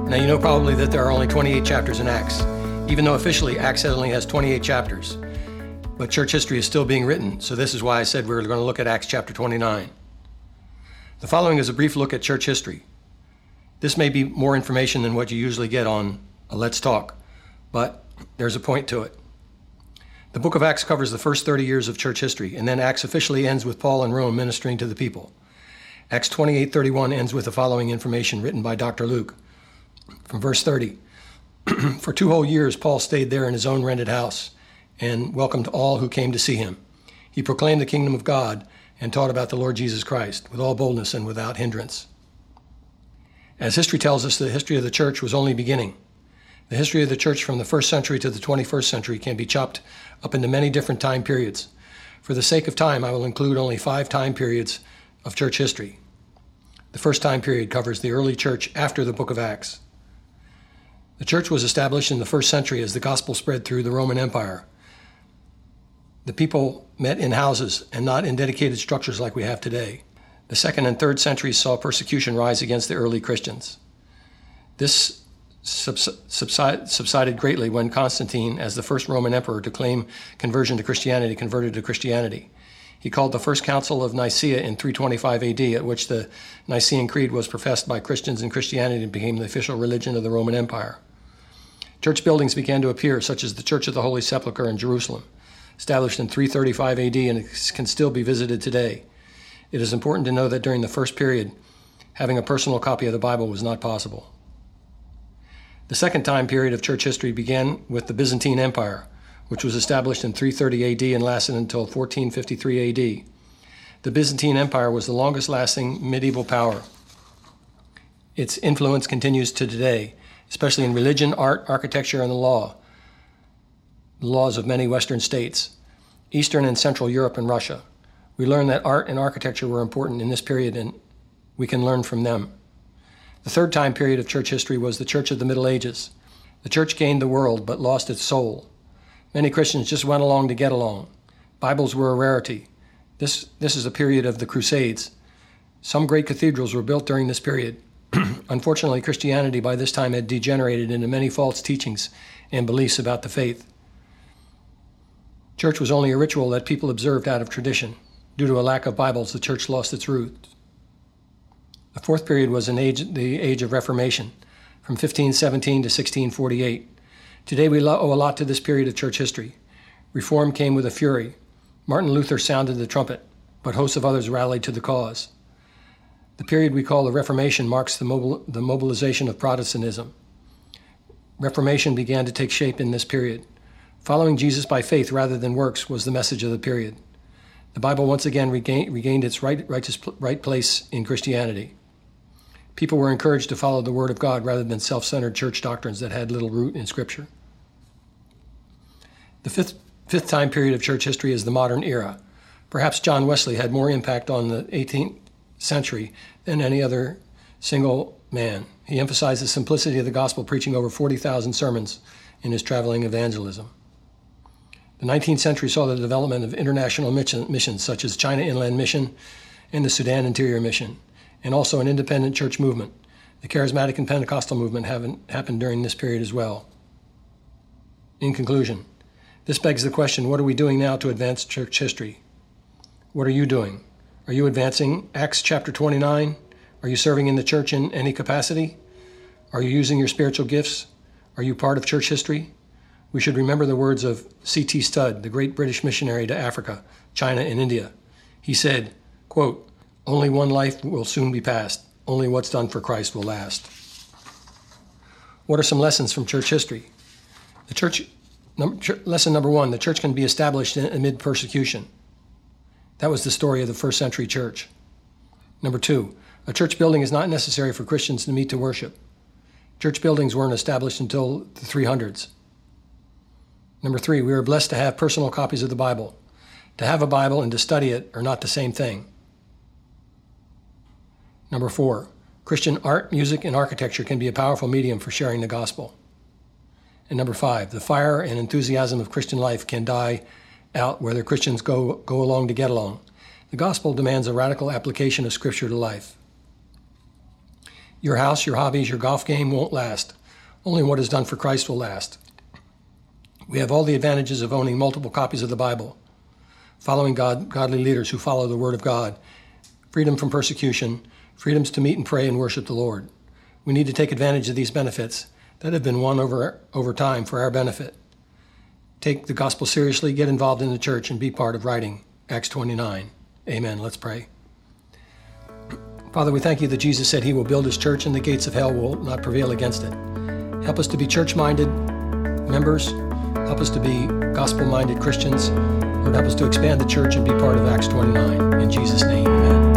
Now, you know probably that there are only 28 chapters in Acts, even though officially Acts only has 28 chapters. But church history is still being written, so this is why I said we're going to look at Acts chapter 29. The following is a brief look at church history. This may be more information than what you usually get on a Let's Talk, but there's a point to it. The book of Acts covers the first 30 years of church history, and then Acts officially ends with Paul in Rome ministering to the people. Acts 28:31 ends with the following information written by Dr. Luke. From verse 30, for 2 whole years, Paul stayed there in his own rented house and welcomed all who came to see him. He proclaimed the kingdom of God and taught about the Lord Jesus Christ with all boldness and without hindrance. As history tells us, the history of the church was only beginning. The history of the church from the 1st century to the 21st century can be chopped up into many different time periods. For the sake of time, I will include only 5 time periods of church history. The first time period covers the early church after the book of Acts. The church was established in the 1st century as the gospel spread through the Roman Empire. The people met in houses and not in dedicated structures like we have today. The 2nd and 3rd centuries saw persecution rise against the early Christians. This subsided greatly when Constantine, as the first Roman emperor to claim conversion to Christianity, converted to Christianity. He called the First Council of Nicaea in 325 AD, at which the Nicene Creed was professed by Christians and Christianity became the official religion of the Roman Empire. Church buildings began to appear, such as the Church of the Holy Sepulchre in Jerusalem, established in 335 AD and can still be visited today. It is important to know that during the first period, having a personal copy of the Bible was not possible. The second time period of church history began with the Byzantine Empire, which was established in 330 AD and lasted until 1453 AD. The Byzantine Empire was the longest-lasting medieval power. Its influence continues to today, especially in religion, art, architecture, and the laws of many Western states, Eastern and Central Europe and Russia. We learn that art and architecture were important in this period, and we can learn from them. The third time period of church history was the Church of the Middle Ages. The church gained the world, but lost its soul. Many Christians just went along to get along. Bibles were a rarity. This is a period of the Crusades. Some great cathedrals were built during this period. Unfortunately, Christianity by this time had degenerated into many false teachings and beliefs about the faith. Church was only a ritual that people observed out of tradition. Due to a lack of Bibles, the church lost its roots. The fourth period was the age of Reformation, from 1517 to 1648. Today we owe a lot to this period of church history. Reform came with a fury. Martin Luther sounded the trumpet, but hosts of others rallied to the cause. The period we call the Reformation marks the mobilization of Protestantism. Reformation began to take shape in this period. Following Jesus by faith rather than works was the message of the period. The Bible once again regained its right place in Christianity. People were encouraged to follow the Word of God rather than self-centered church doctrines that had little root in Scripture. The fifth time period of church history is the modern era. Perhaps John Wesley had more impact on the 18th century than any other single man. He emphasized the simplicity of the gospel, preaching over 40,000 sermons in his traveling evangelism. The 19th century saw the development of international missions such as China Inland Mission and the Sudan Interior Mission, and also an independent church movement. The Charismatic and Pentecostal movement happened during this period as well. In conclusion, this begs the question, what are we doing now to advance church history? What are you doing? Are you advancing Acts chapter 29? Are you serving in the church in any capacity? Are you using your spiritual gifts? Are you part of church history? We should remember the words of C.T. Studd, the great British missionary to Africa, China, and India. He said, quote, "Only one life will soon be passed. Only what's done for Christ will last." What are some lessons from church history? Lesson number 1, the church can be established amid persecution. That was the story of the first century church. Number 2, a church building is not necessary for Christians to meet to worship. Church buildings weren't established until the 300s. Number 3, we are blessed to have personal copies of the Bible. To have a Bible and to study it are not the same thing. Number 4, Christian art, music, and architecture can be a powerful medium for sharing the gospel. And number 5, the fire and enthusiasm of Christian life can die out whether Christians go along to get along. The gospel demands a radical application of Scripture to life. Your house, your hobbies, your golf game won't last. Only what is done for Christ will last. We have all the advantages of owning multiple copies of the Bible, following godly leaders who follow the Word of God, freedom from persecution, freedoms to meet and pray and worship the Lord. We need to take advantage of these benefits that have been won over time for our benefit. Take the gospel seriously, get involved in the church, and be part of writing Acts 29. Amen. Let's pray. Father, we thank you that Jesus said he will build his church and the gates of hell will not prevail against it. Help us to be church-minded members. Help us to be gospel-minded Christians. Lord, help us to expand the church and be part of Acts 29. In Jesus' name, amen.